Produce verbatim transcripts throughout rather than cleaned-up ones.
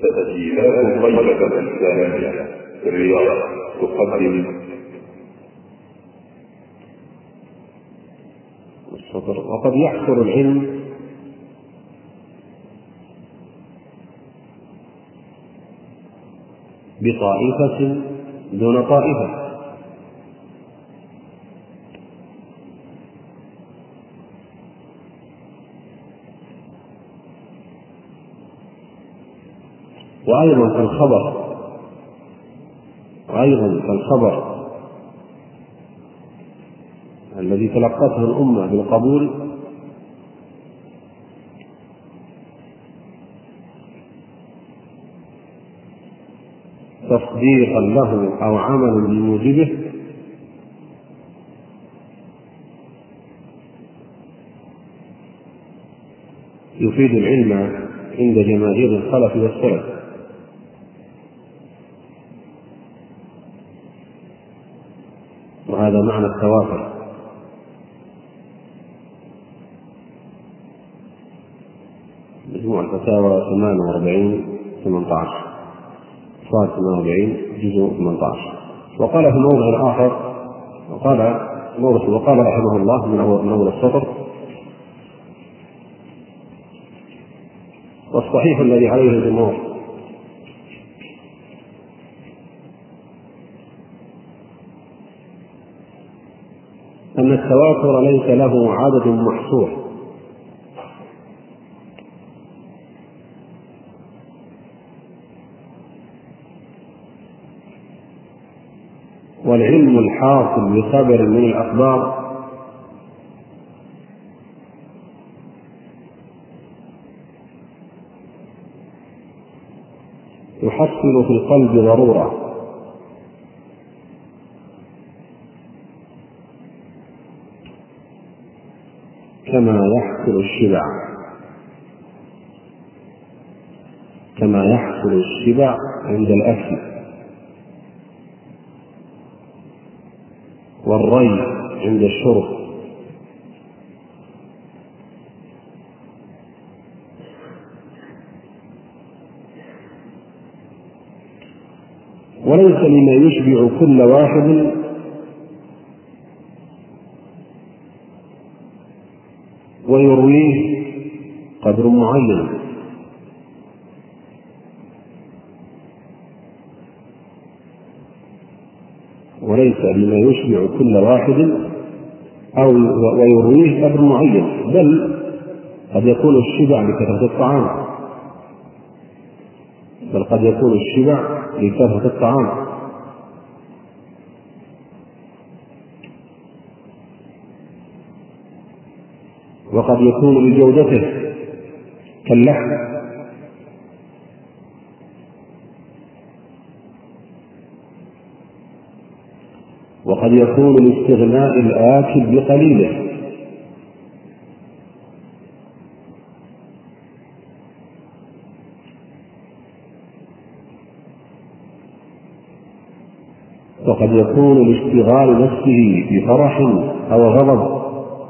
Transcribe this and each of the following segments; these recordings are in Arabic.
تسجيلات غيبة الإسلامية في الرياض تقدم الصدر. وقد يحصل العلم بطائفة دون طائفة، وأيضا في الخبر وأيضا في الخبر الذي تلقته الأمة بالقبول تصديقا له أو عملا بموجبه يفيد العلم عند جماهير الخلف والسلف. وهذا معنى التواتر. مجموع الفتاوى ثمانية وأربعين ثمانية عشر صاد ثمانية وأربعين جزء ثمانية عشر. وقال في موضع آخر وقال موضع وقال رحمه الله من أول السطر: والصحيح الذي عليه الجمهور أن التواتر ليس له عدد محصور، والعلم الحاصل بخبر من الأخبار يحصل في القلب ضرورة، كما يحصل الشبع كما يحصل الشبع عند الأكل، والري عند الشرب، وليس لما يشبع كل واحد ويرويه قدر معين، وليس لما يشبع كل واحد أو ويرويه قدر معين، بل قد يكون الشبع لكثرة الطعام بل قد يكون الشبع لكثرة الطعام وقد يكون لجودته كاللحم، وقد يكون لاستغناء الآكل بقليله، وقد يكون لاشتغال نفسه بفرح أو غضب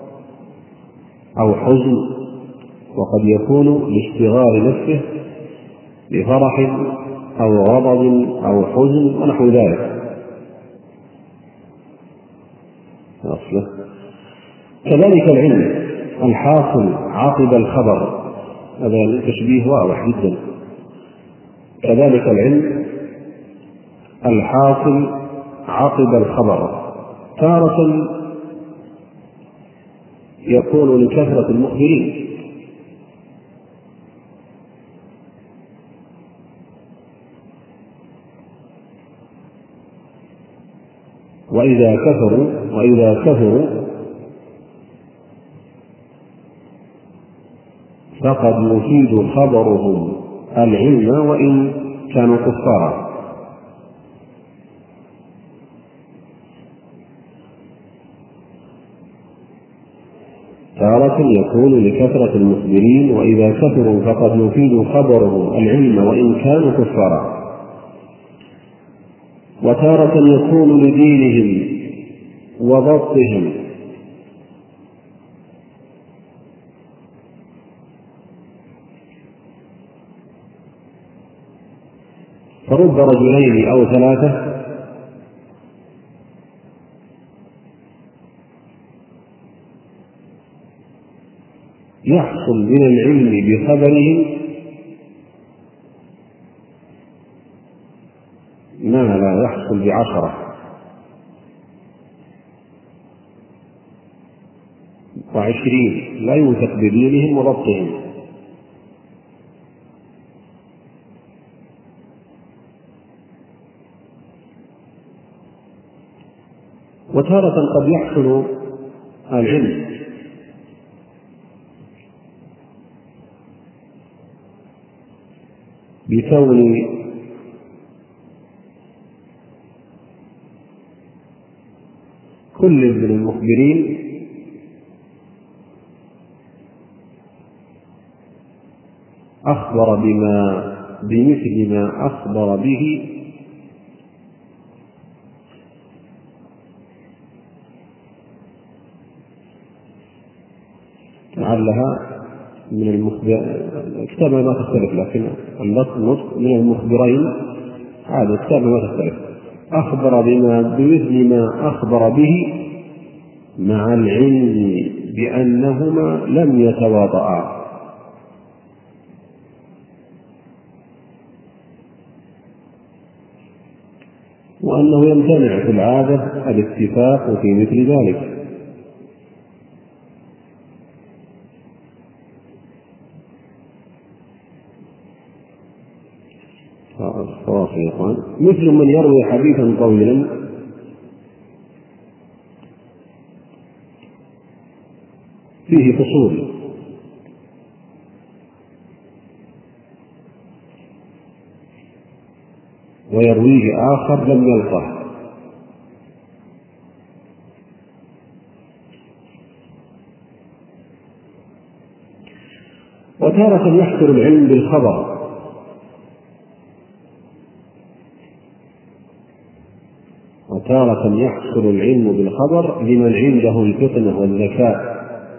أو حزن وقد يكون لاشتغال نفسه بفرح أو غضب أو حزن ونحو ذلك. أصله كذلك العلم الحاصل عقب الخبر، هذا التشبيه واضح جدا. كذلك العلم الحاصل عقب الخبر تارة يكون لكثرة المخبرين، وإذا كثروا وإذا كثروا فقد يفيد خبرهم العلم وإن كانوا كفارا. تارة يكون لكثرة المخبرين وإذا كثروا فقد يفيد خبرهم العلم وإن كانوا كفارا، وتارة يكون لدينهم وضبطهم فرب رجلين أو ثلاثة يحصل من العلم بخبرهم ما لا يحصل بعشرة وعشرين لا يوثق بدينهم وضبطهم. وتارة قد يحصل العلم بكون كل من المخبرين أخبر بما بمثل ما أخبر به لعلها من المخبر كتاب ما تختلف، لكن النطق من المخبرين هذا كتاب ما تختلف. أخبر بما بمثل ما أخبر به مع العلم بأنهما لم يتواطئا، وأنه يمتنع في العادة الاتفاق في مثل ذلك. مثل من يروي حديثا طويلا فيه فصول ويرويه آخر لم يلقه، وتارة يحصل العلم بالخبر وتارة يحصل العلم بالخبر لمن عنده الفطنة والذكاء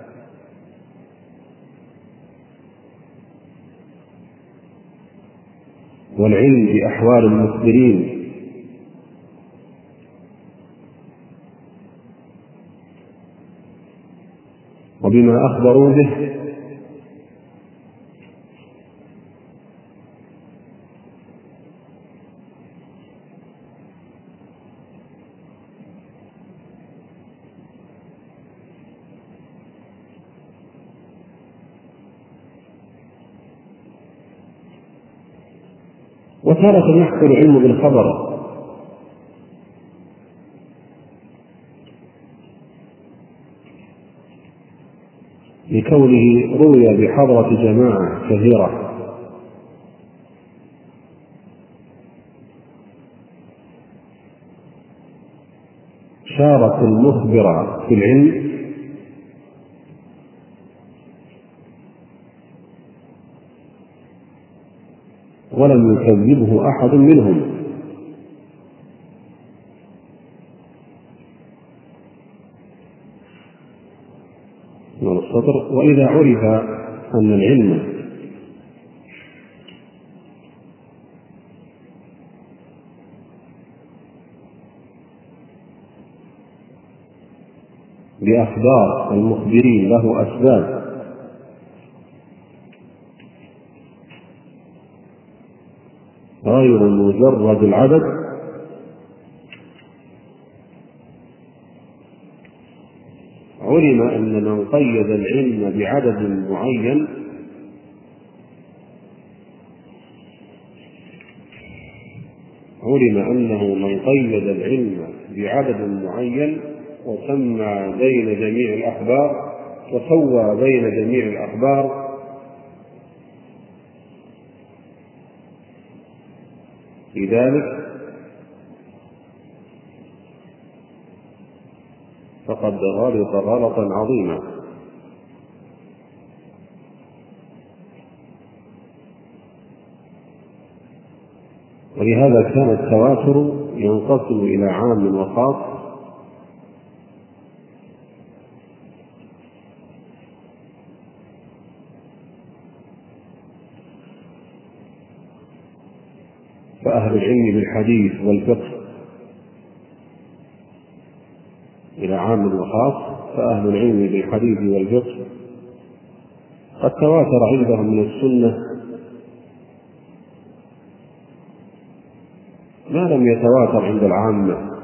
والعلم بأحوال المخبرين وبما أخبروا به، وتارة يحصل العلم بالخبر لكونه روي بحضرة جماعة كثيرة شاركوا المخبر في العلم ولم يكذبه أحد منهم. من السطر: وإذا عرف أن العلم بأخبار المخبرين له أسباب غير مجرد العدد، علم أن من قيد العلم بعدد معين علم أنه من قيد العلم بعدد معين وسمى بين جميع الأخبار وسوى بين جميع الأخبار لذلك فقد غلط غلطا عظيما. ولهذا كان التواتر ينقسم إلى عام وخاص، فأهل العلم بالحديث والفقه إلى عام وخاص، فأهل العلم بالحديث والفقه قد تواتر عندهم من السنة ما لم يتواتر عند العامة،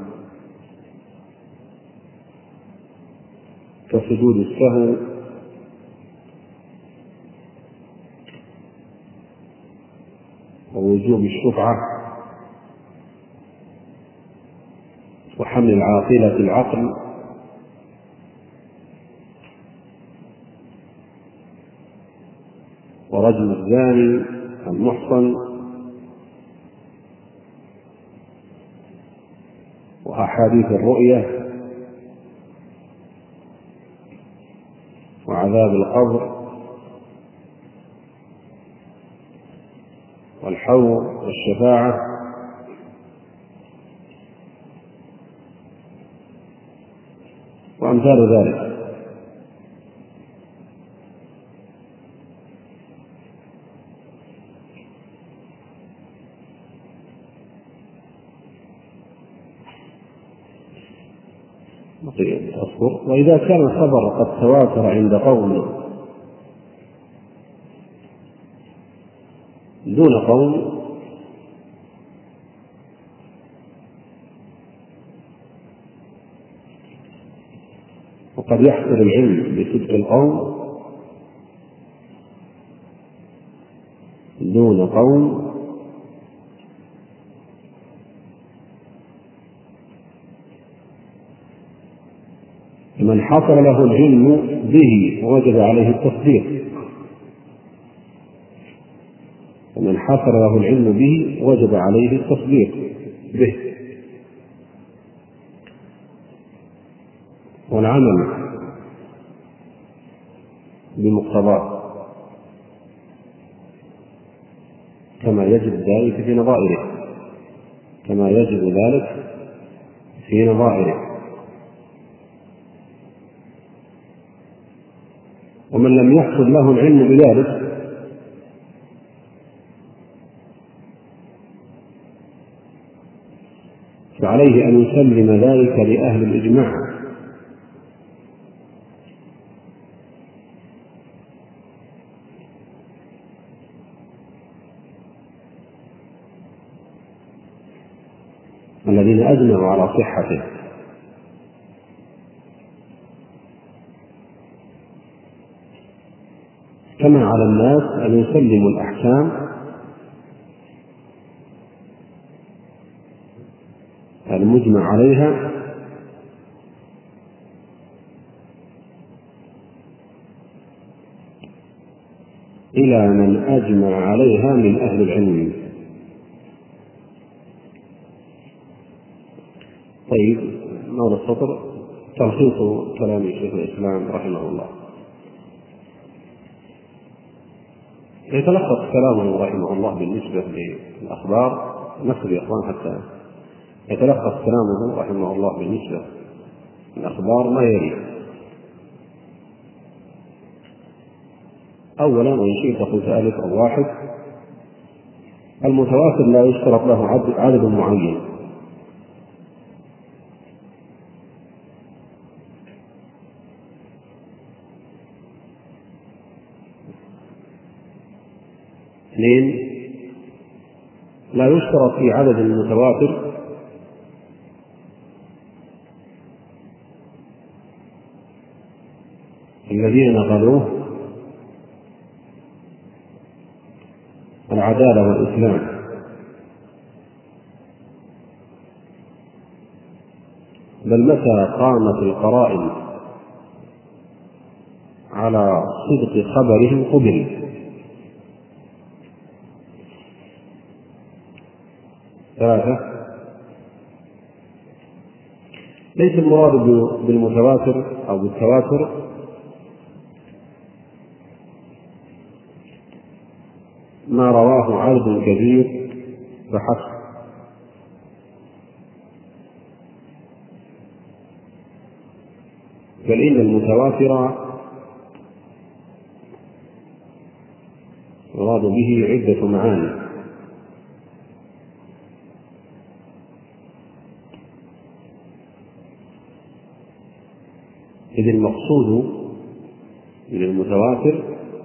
كسجود السهو ووجوب الشفعة وحمل العاقلة العقل ورجم الزاني المحصن وأحاديث الرؤية وعذاب القبر والحوض والشفاعة وأمثال ذلك. وإذا كان الخبر قد تواتر عند قوم دون قوم وقد يحصل العلم بصدق القوم دون قوم، من حصل له العلم به وجب عليه التصديق، ومن حصل له العلم به وجب عليه التصديق به والعمل بمقتضاه كما يجب ذلك في نظائره كما يجب ذلك في نظائره ومن لم يحصل له العلم بذلك فعليه أن يسلم ذلك لأهل الإجماع الذين أجمعوا على صحته، كما على الناس أن يسلموا الأحكام المجمع عليها إلى من أجمع عليها من أهل العلم. طيب، نور السطر تلخيص كلام شيخ الإسلام رحمه الله. يتلخص كلامه رحمه الله بالنسبة للأخبار، نكتب يا أخوان حتى يتلخص كلامه رحمه الله بالنسبة للأخبار ما يلي: أولا، وإن شئت قلت ألف أو واحد، المتواتر لا يشترط له عدد معين، اثنين، لا يشترط في عدد المتواتر الذين نقلوه العدالة والإسلام، بل متى قامت القرائن على صدق خبرهم قبل. ثلاثة، ليس المراد بالمتواتر أو بالتواتر ما رواه عدد كبير فحسب، بل إن المتواتر يراد به عدة معاني، إذ المقصود من المتواتر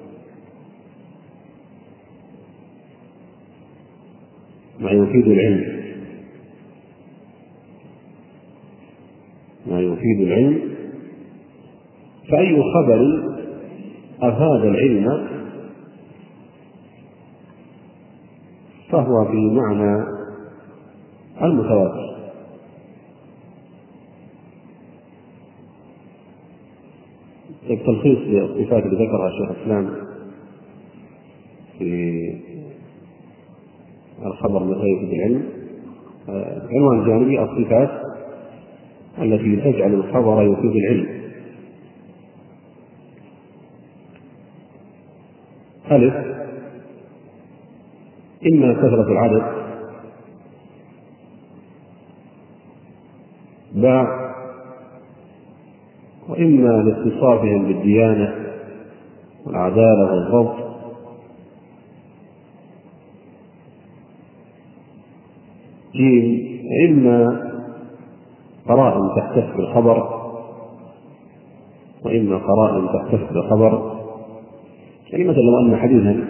ما يفيد العلم، ما يفيد العلم، فأي خبر أفاد العلم فهو في معنى المتواتر. التلخيص للصفات اللي ذكرها شيخ الإسلام في الخبر متى يفيد العلم، عنوان جانبي الصفات التي تجعل الخبر يفيد العلم. ألف: إما كثرة العدد، باء: وإما لاتصافهم بالديانة والعدالة والضبط، جيم: إما قرائن تحتف بالخبر، وإما قرائن تحتف بالخبر. يعني مثلا لو أن حديثا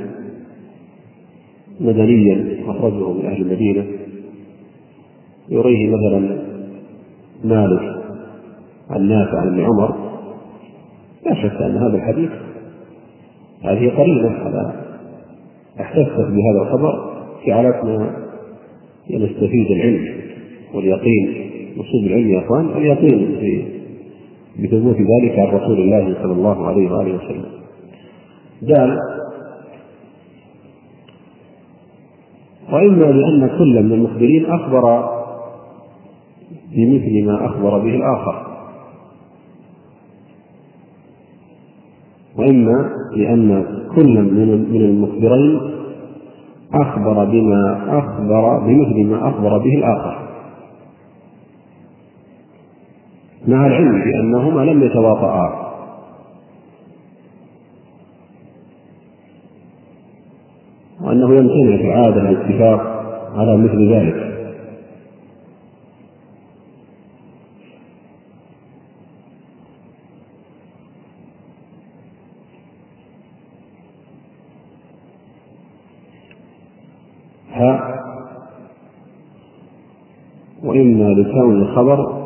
مدنيا أخرجه من أهل المدينة يريه مثلا مالك عن نافع عن ابن عمر، لا شك أن هذا الحديث هذه قرينة على احتفت بهذا الخبر في حالتنا نستفيد العلم واليقين. مقصود العلم يا أخوان اليقين بثبوت ذلك عن رسول الله صلى الله عليه وآله وسلم. قال: وإما لأن كل من المخبرين أخبر بمثل ما أخبر به الآخر، وإما لأن كل من المخبرين أخبر بما أخبر بمثل ما أخبر به الآخر، مع العلم بأنهما لم يتواطئا، وأنه يمكن في العادة الاتفاق على مثل ذلك. ها: وإما لكون الخبر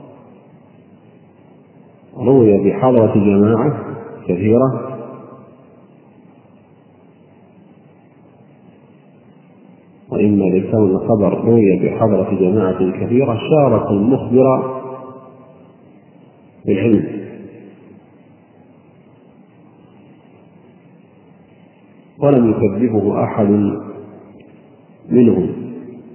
روي بحضرة جماعة كثيرة، وإما لكون الخبر روي بحضرة جماعة كثيرة شارك المخبر بالعلم ولم يكذبه أحد منهم.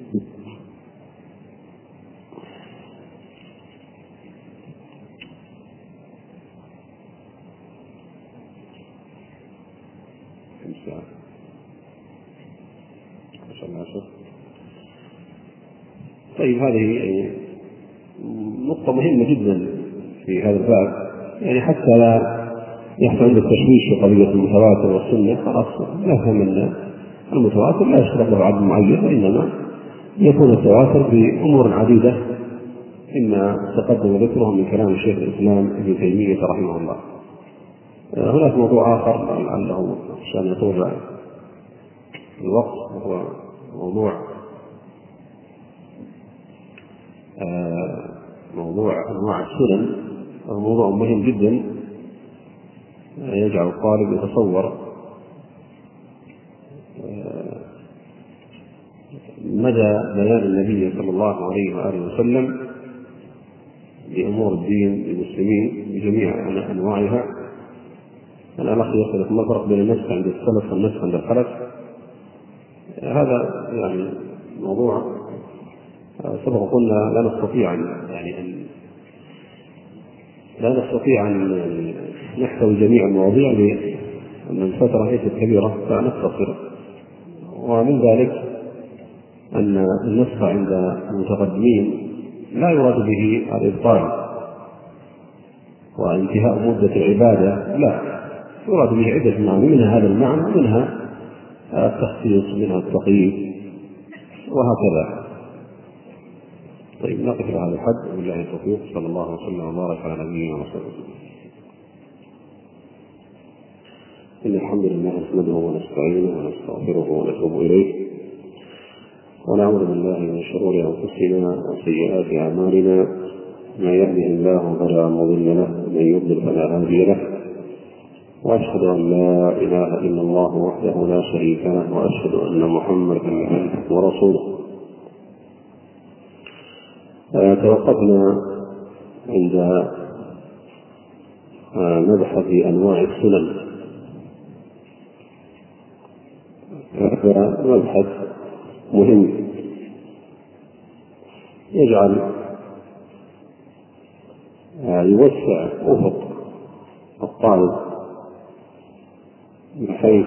طيب، هذه نقطة مهمة جدا في هذا الباب، يعني حتى لا يحصل عند التشويش في قضية المتواتر والسنة، خلاص نفهم أن المتواتر لا يشترط له عدد معين، وإنما يكون التواتر بأمور عديدة، إما تقدم ذكره من كلام الشيخ الإسلام ابن تيمية رحمه الله. هناك موضوع آخر لعله عشان يطول الوقت، وهو موضوع موضوع أنواع السنن، وهو موضوع مهم جدا يجعل الطالب يتصور مدى بيان النبي صلى الله عليه وآله وسلم لأمور الدين للمسلمين بجميع أنواعها. الأخ يختلف ما الفرق بين النسخ عند السلف والنسخ عند الخلف. هذا يعني موضوع سبق قلنا لا نستطيع يعني أن لا نستطيع أن نحتوي جميع المواضيع لأن الفترة ليست كبيرة فنختصر. ومن ذلك أن النسخ عند المتقدمين لا يراد به الإبطال وانتهاء مدة العبادة، لا، يراد به عدة معاني، منها هذا المعنى ومنها التخصيص، منها التقييد، وهكذا. طيب، نقف على هذا الحد، وبالله التوفيق. صلى الله وسلم وبارك على نبينا محمد. الحمد لله نحمده ونستعينه ونستغفره ونتوب إليه، ونعوذ بالله من شرور أنفسنا وسيئات أعمالنا، من يهده الله فلا مضل له ومن يضلل فلا هادي له، وأشهد أن لا إله إلا الله وحده لا شريك له، وأشهد أن محمدا عبده ورسوله. توقفنا عند مبحث أنواع السنن. هذا مبحث مهم يجعل يوسع أفق الطالب بحيث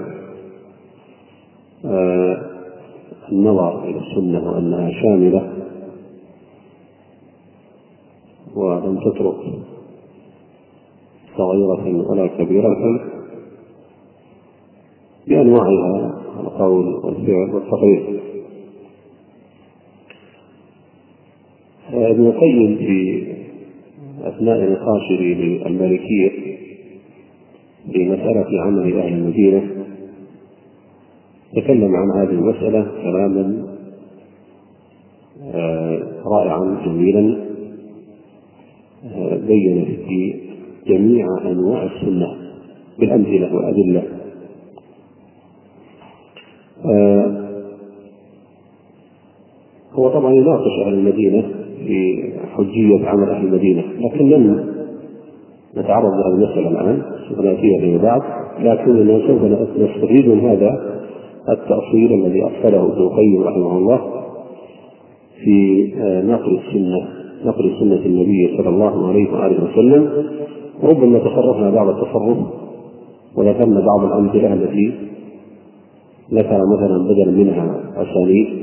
النظر إلى السنة وأنها شاملة ولم تترك صغيرة ولا كبيرة بأنواعها، القول والفعل والتقرير. ابن القيم في أثناء نقاشه للمالكية في مسألة عمل أهل المدينة تكلم عن هذه المسألة كلاما رائعا جميلا، بين في جميع أنواع السنة بالأمثلة والأدلة. هو طبعا يناقش أهل المدينة في حجية عمل أهل المدينة، لكن لن نتعرض لهذه المسألة الآن، سوف نأتيها فيما بعد، لكننا سوف نستفيد من هذا التأصيل الذي أصله ابن القيم رحمه الله في نقل السنة نقل سنة النبي صلى الله عليه وآله وسلم. ربما تصرفنا بعض التصرف وذكرنا بعض الأمثلة التي ذكر مثلا بدلا منها أسانيد،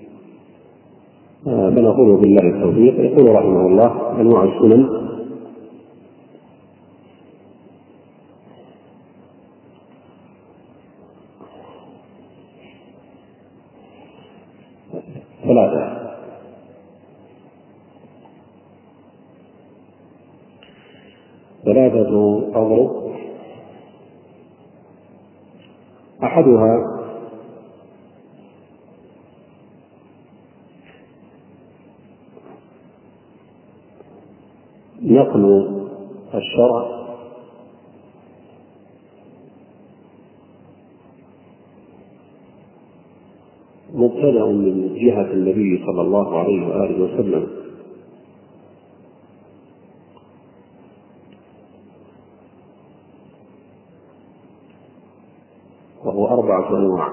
فنقول بالله التوفيق. يقول رحمه الله: أنواع السنن: ثلاثة. ثلاثة أضرب: أحدها نقل الشرع مبتدأ من جهة النبي صلى الله عليه وآله وسلم، وهو أربعة أنواع: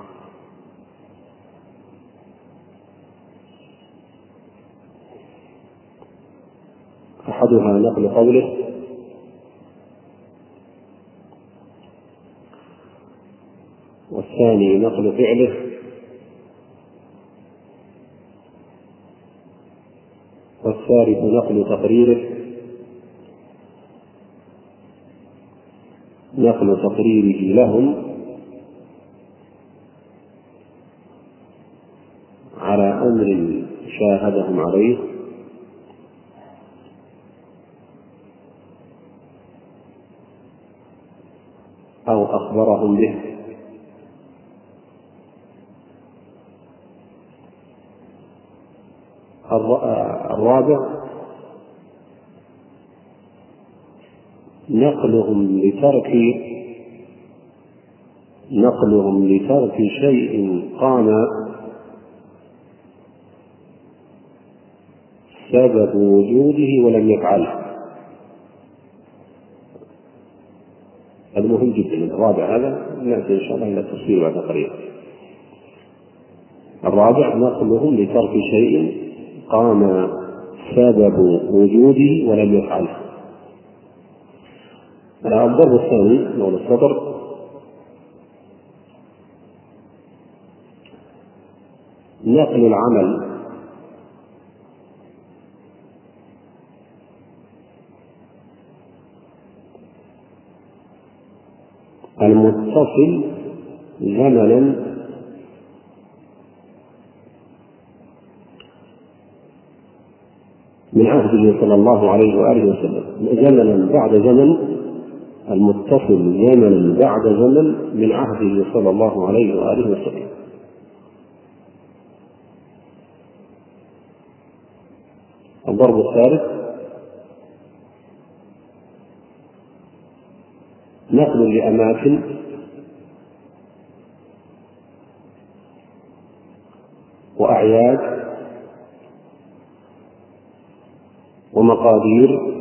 أحدها نقل قوله، والثاني نقل فعله، والثالث نقل تقريره نقل تقريره لهم على أمر شاهدهم عليه أو أخبرهم به. الرابع نقلهم لترك نقلهم لترك شيء قام سبب وجوده ولم يفعله. هذا مهم جدا. الرابع هذا نأتي إن شاء الله إلى التفصيل بعد قليل. الرابع نقلهم لترك شيء قام سبب وجوده ولم يفعله. الضرب الثاني نقول السطر: نقل العمل المتصل زمنا من عهده صلى الله عليه وآله وسلم، زمنا بعد زمن المتصل زمنا بعد زمن من عهده صلى الله عليه وآله وسلم. الضرب الثالث نقل لأماكن وأعياد ومقادير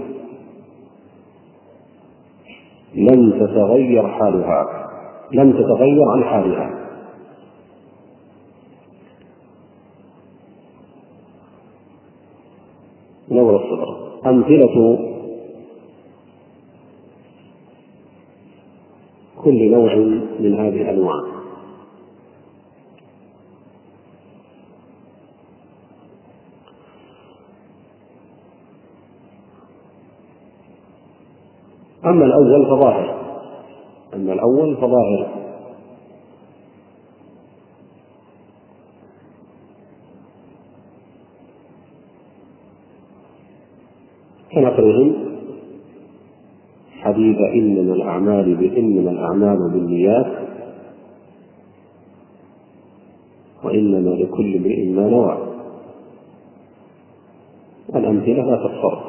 لم تتغير حالها لم تتغير عن حالها. نور الصدر. أمثلة كل نوع من هذه الأنواع: أما الأول فظاهر أما الأول فظاهر كنقلهم حديث إنما الأعمال بإنما الأعمال بالنيات وإنما لكل امرئ ما نوى. الأمثلة لا تتصرف.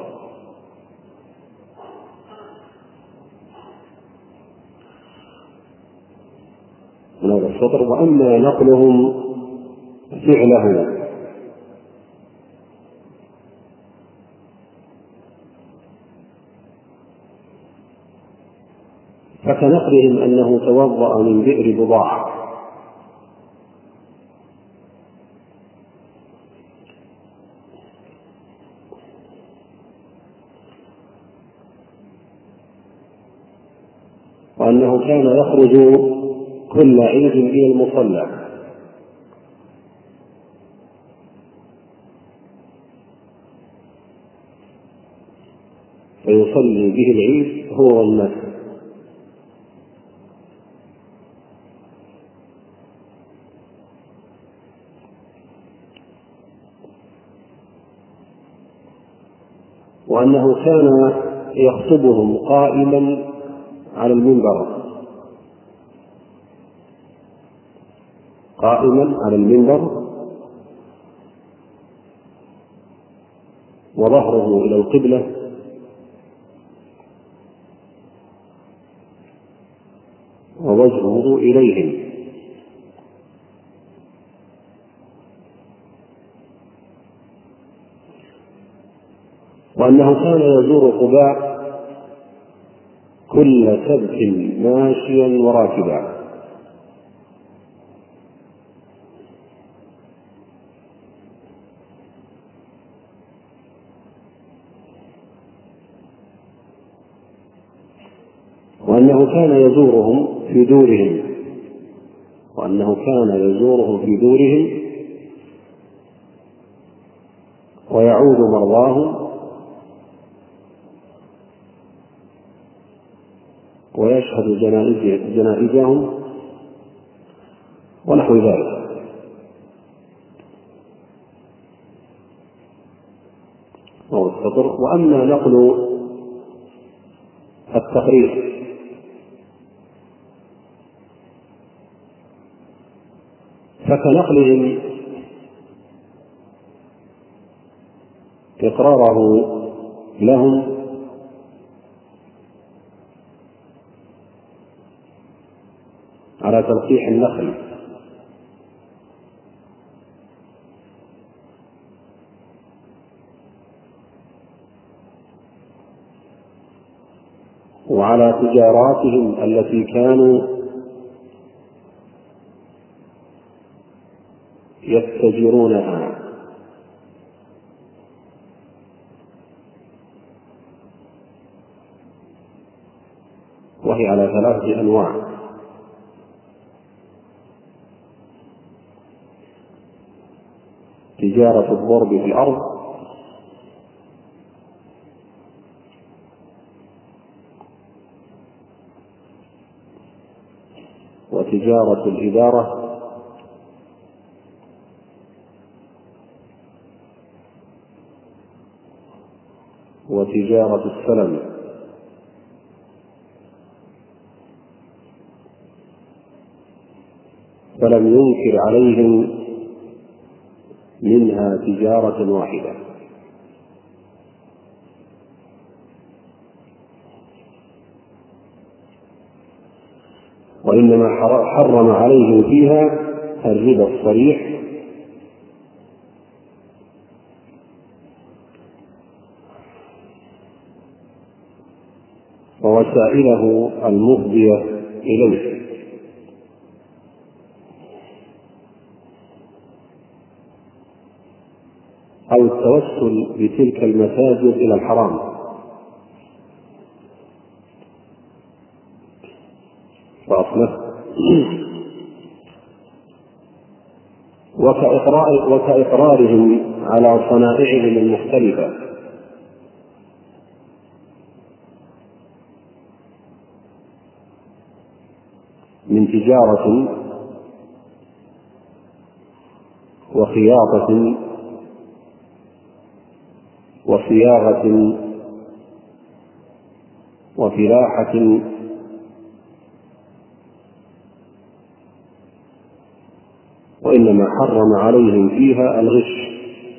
من هذا السطر: وأما نقلهم فعله فكنقلهم أنه توضأ من بئر بضاعة وأنه كان يخرج كل عيد إلى المصلى فيصلي به العيد هو والناس، وأنه كان يخطبهم قائما على المنبر قائما على المنبر وظهره إلى القبلة ووجهه إليهم، وأنه كان يزور قباء كل سبت ماشيا وراكبا، وأنه كان يزورهم في دورهم وأنه كان يزورهم في دورهم ويعود مرضاهم ويشهد جنائزهم ونحو ذلك. وأما نقل التقرير فكنقلهم إقراره لهم على تلقيح النخل وعلى تجاراتهم التي كانوا يتجرونها، وهي على ثلاثة أنواع: تجارة الضرب في الأرض، وتجارة الإدارة، وتجارة السلم. فلم ينكر عليهم منها تجارة واحدة. وإنما حرم عليهم فيها الربا الصريح ووسائله المفضية إليه، أو التوسل بتلك المساجد إلى الحرام، فأصله وكإقرار وكإقرارهم على صنائعهم المختلفة من تجارة وخياطة وصياغة وفلاحة وإنما حرم عليهم فيها الغش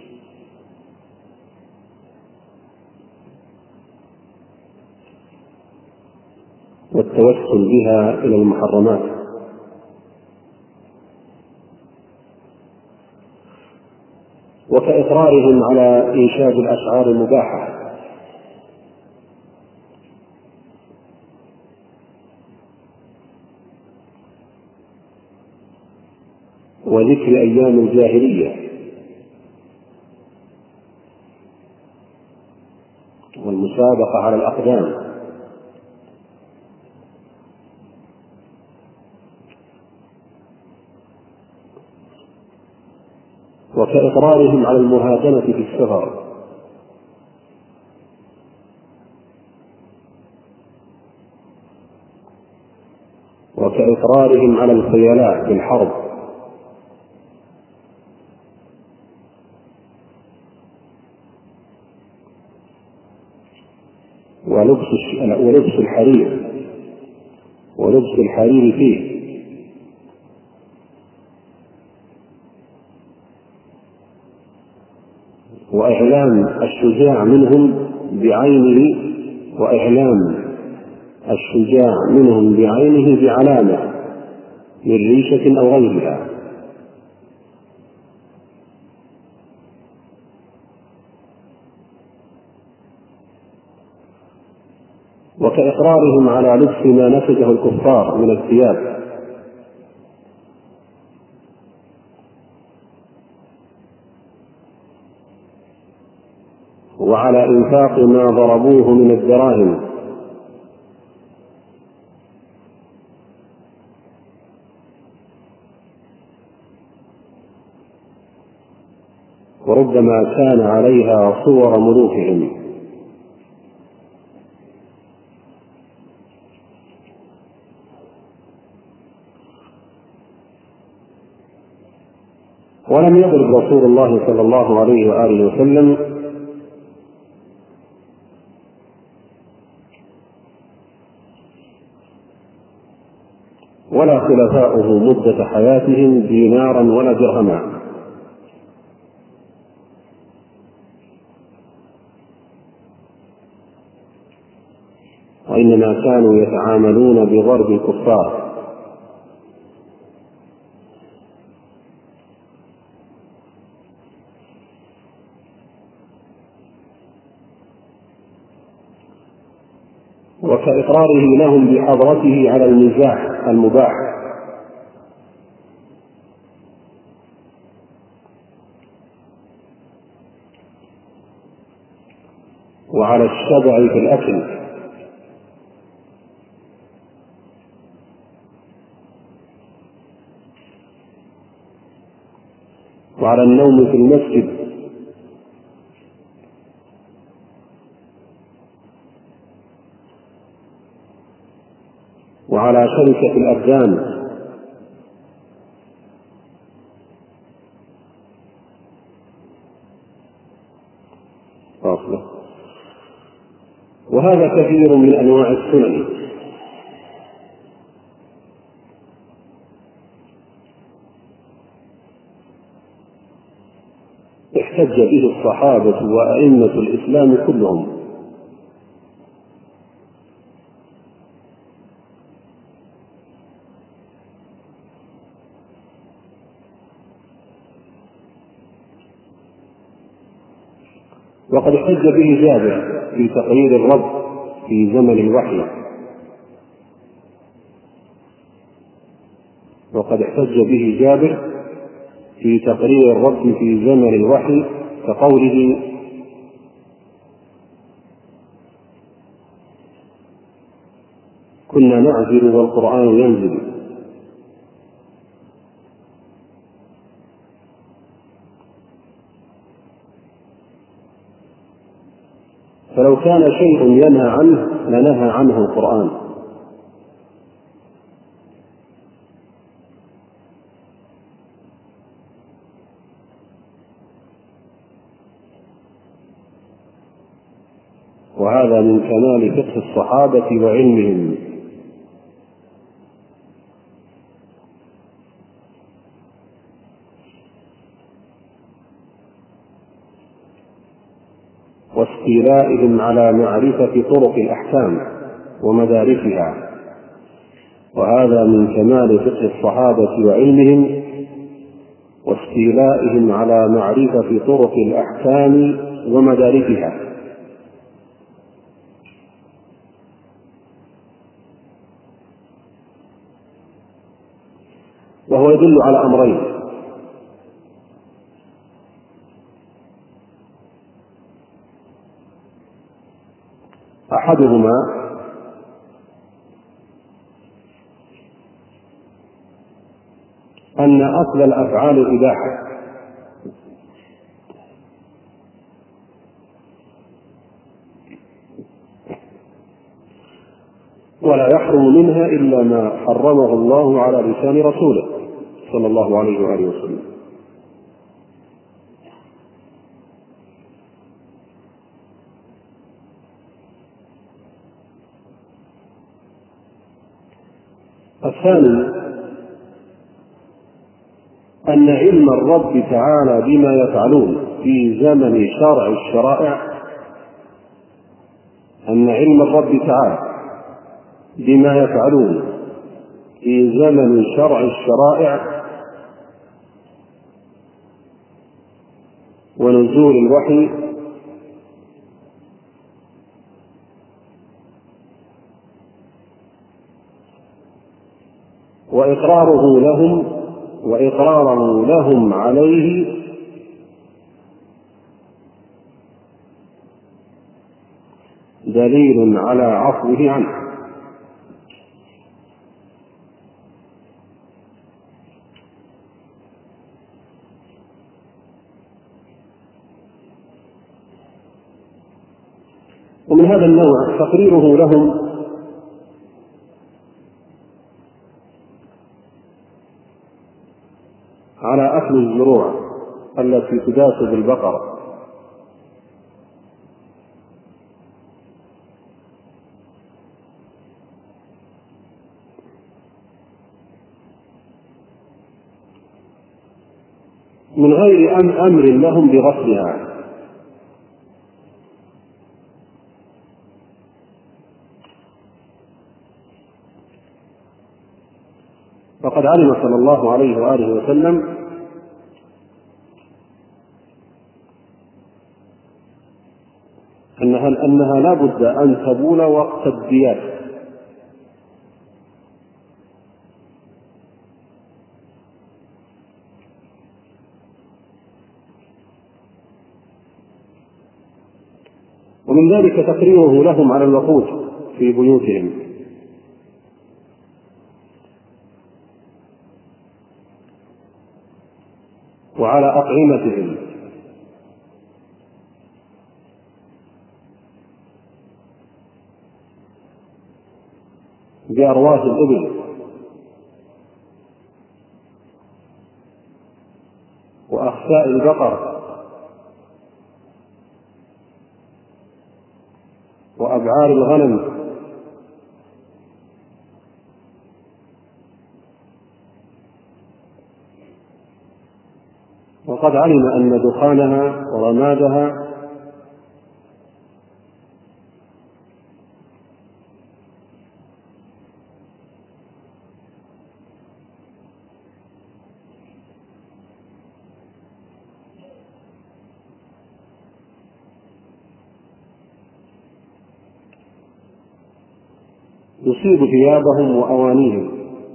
والتوسل بها إلى المحرمات، وكإقرارهم على إنشاد الأشعار المباحة وذكر أيام الجاهلية والمسابقة على الأقدام، وكإقرارهم على المهادنة في السفر، وكإقرارهم على الخيلاء في الحرب، ولبس ولبس الحرير ولبس الحرير فيه، وإعلام الشجاع منهم بعينه وإعلام الشجاع منهم بعينه بعلامة من ريشة أو غيرها، وكإقرارهم على لبس ما نسجه الكفار من الثياب، وعلى إنفاق ما ضربوه من الدراهم، وربما كان عليها صور ملوكهم، ولم يضرب رسول الله صلى الله عليه وآله وسلم ولا خلفاؤه مدة حياتهم دينارا ولا درهما، وإنما كانوا يتعاملون بضرب الكفار، وكإقراره لهم بحضرته على المزاح المباح، وعلى الشبع في الأكل، وعلى النوم في المسجد، وعلى شركة الأبدان، وهذا كثير من أنواع السنن. احتج به الصحابة وأئمة الإسلام كلهم. وقد احتج به جابر في تقرير الرب في زمن الوحي، وقد احتج به جابر في تقرير الرب في زمن الوحي كقوله: كنا نعزل والقرآن ينزل. فلو كان شيء ينهى عنه لنهى عنه القرآن. وهذا من كمال فقه الصحابة وعلمهم. واستيلائهم على معرفة طرق الأحكام ومداركها. وهذا من كمال فقه الصحابة وعلمهم واستيلائهم على معرفة طرق الأحكام ومداركها. وهو يدل على أمرين: أحدهما أن أصل الأفعال إباحة، ولا يحرم منها إلا ما حرمه الله على لسان رسوله صلى الله عليه وآله وسلم. الثاني أن علم الرب تعالى بما يفعلون في زمن شرع الشرائع أن علم الرب تعالى بما يفعلون في زمن شرع الشرائع ونزول الوحي وإقراره لهم وإقراره لهم عليه دليل على عفوه عنه. ومن هذا النوع تقريره لهم على أكل الزروع التي تداس بالبقر، من غير أمر لهم بغسلها، فقد علم صلى الله عليه وآله وسلم أنها, أنها لا بد أن تبول وقت الديات، ومن ذلك تقريره لهم على الوقود في بيوتهم، وعلى أطعمتهم، بأرواث الإبل وأخساء البقر وأبعار الغنم، وقد علم أن دخانها ورمادها يصيب ثيابهم وأوانيهم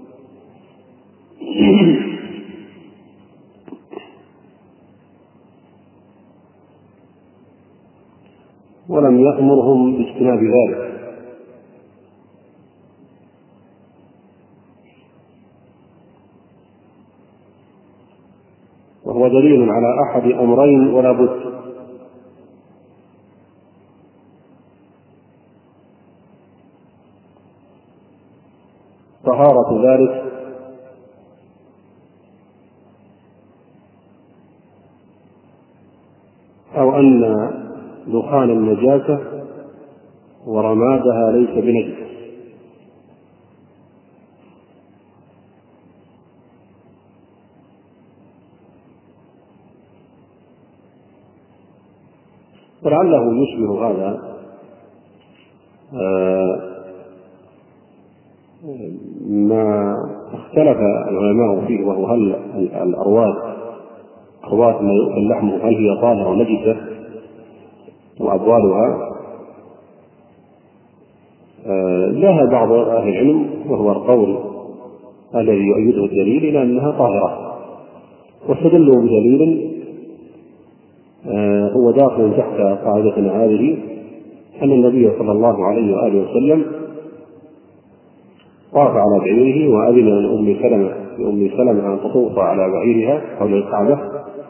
ولم يأمرهم باجتناب ذلك. وهو دليل على أحد أمرين ولا بد: طهارة ذلك أو أن دخان النجاسة ورمادها ليس بنجس. ولعله يشبه هذا ما اختلف العلماء فيه، وهو هل الأرواث أرواث ما يؤكل لحمه هل هي طاهرة نجسة وأبوالها؟ لها بعض أهل العلم، وهو القول الذي يؤيده الدليل، إلى أنها طاهرة، واستدلوا بدليل هو داخل تحت قاعدتنا هذه، أن النبي صلى الله عليه وآله وسلم طاف على بعيره وأذن لأم سلمة لأم سلمة أن تطوف على بعيرها حول الكعبة.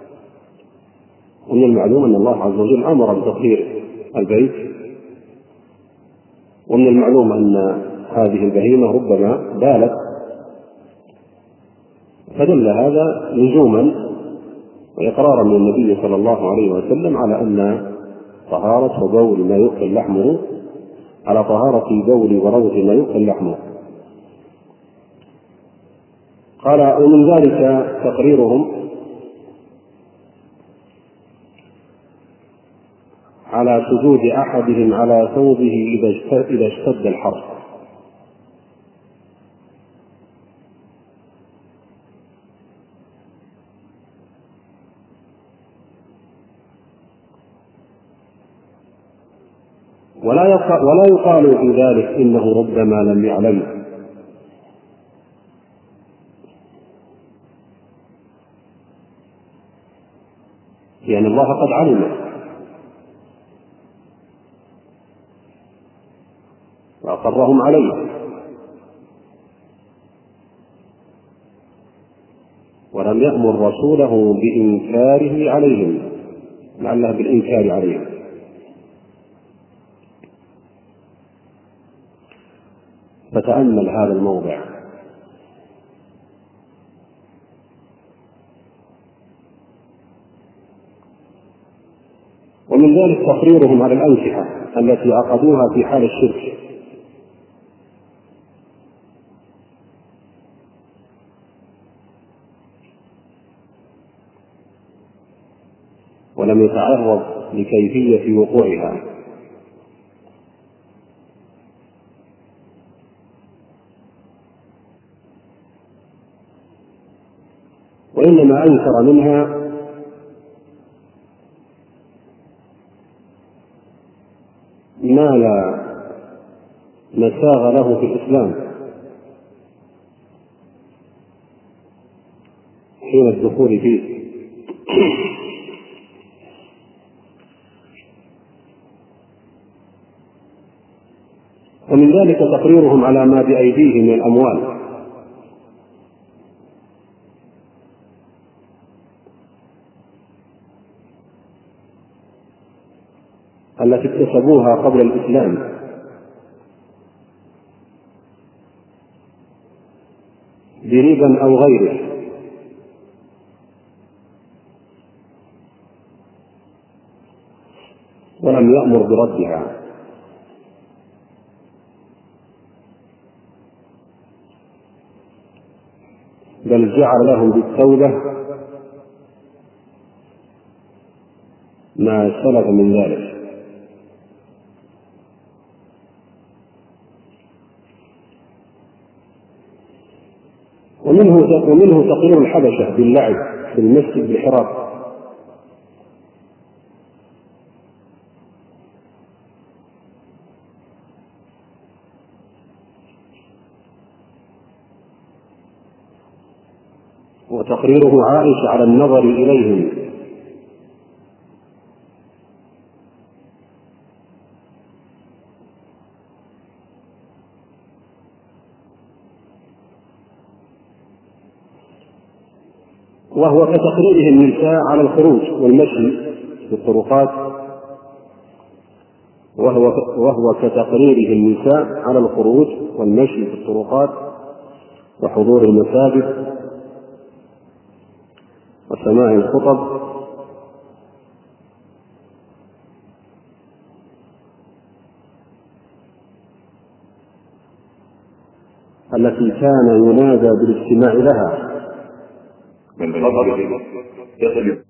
ومن المعلوم أن الله عز وجل أمر بتطهير البيت، ومن المعلوم أن هذه البهيمة ربما بالت، فدل هذا لزوما وإقرارا من النبي صلى الله عليه وسلم على أن طهارة وبول ما يؤكل لحمه على طهارة بول وروث ما يؤكل لحمه. قال: ومن ذلك تقريرهم على سجود أحدهم على ثوبه إذا اشتد الحر. ولا يقال في ذلك إنه ربما لم يعلم، لأن الله قد علم وأقرهم عليه، ولم يأمر رسوله بإنكاره عليهم، لعله بالإنكار عليهم. فتأمل هذا الموضع: ومن ذلك تقريرهم على الأنكحة التي عقدوها في حال الشرك، ولم يتعرض لكيفية وقوعها، وإنما أنكر منها ما لا مساغ له في الإسلام حين الدخول فيه. ومن ذلك تقريرهم على ما بأيديهم من الأموال، التي اكتسبوها قبل الإسلام بربا أو غيره، ولم يأمر بردها، بل جعل لهم بالتوبة ما سلف من ذلك. ومنه ومنه تقرير الحبشة باللعب في المسجد بحراء، وتقريره عائشة على النظر إليهم، وهو كتقريره النساء على الخروج والمشي في الطرقات وهو وهو كتقريره النساء على الخروج والمشي في الطرقات وحضور المساجد وسماع الخطب التي كان ينادى بالاستماع لها من قبل